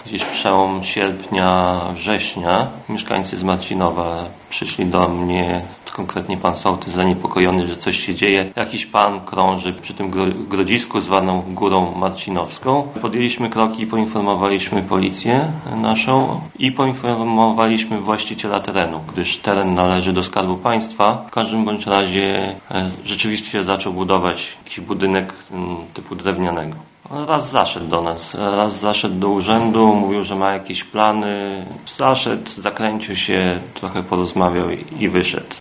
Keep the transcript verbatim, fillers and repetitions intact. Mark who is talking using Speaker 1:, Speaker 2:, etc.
Speaker 1: gdzieś przełom sierpnia, września. Mieszkańcy z Marcinowa przyszli do mnie, konkretnie pan sołtys, zaniepokojony, że coś się dzieje. Jakiś pan krąży przy tym grodzisku zwaną Górą Marcinowską. Podjęliśmy kroki i poinformowaliśmy policję naszą i poinformowaliśmy właściciela terenu, gdyż teren należy do Skarbu Państwa. W każdym bądź razie rzeczywiście zaczął budować jakiś budynek typu drewnianego. Raz zaszedł do nas, raz zaszedł do urzędu, mówił, że ma jakieś plany. Zaszedł, zakręcił się, trochę porozmawiał i wyszedł.